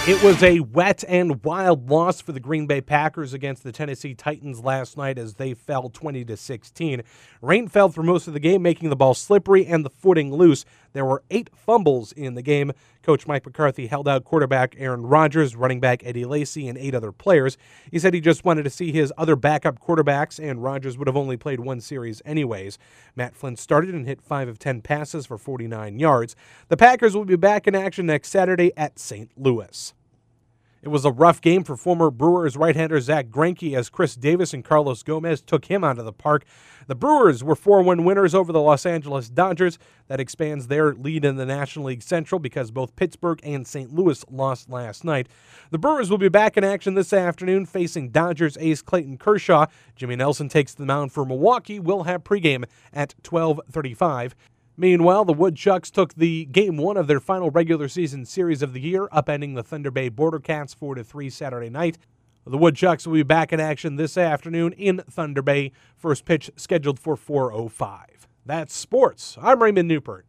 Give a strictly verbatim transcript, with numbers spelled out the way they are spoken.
It was a wet and wild loss for the Green Bay Packers against the Tennessee Titans last night as they fell twenty to sixteen. Rain fell through most of the game, making the ball slippery and the footing loose. There were eight fumbles in the game. Coach Mike McCarthy held out quarterback Aaron Rodgers, running back Eddie Lacy, and eight other players. He said he just wanted to see his other backup quarterbacks, and Rodgers would have only played one series anyways. Matt Flynn started and hit five of ten passes for forty-nine yards. The Packers will be back in action next Saturday at Saint Louis. It was a rough game for former Brewers right-hander Zach Greinke as Chris Davis and Carlos Gomez took him out of the park. The Brewers were four one winners over the Los Angeles Dodgers. That expands their lead in the National League Central because both Pittsburgh and Saint Louis lost last night. The Brewers will be back in action this afternoon facing Dodgers ace Clayton Kershaw. Jimmy Nelson takes the mound for Milwaukee. We'll have pregame at twelve thirty-five. Meanwhile, the Woodchucks took the game one of their final regular season series of the year, upending the Thunder Bay Border Cats four to three Saturday night. The Woodchucks will be back in action this afternoon in Thunder Bay. First pitch scheduled for four oh five. That's sports. I'm Raymond Newpert.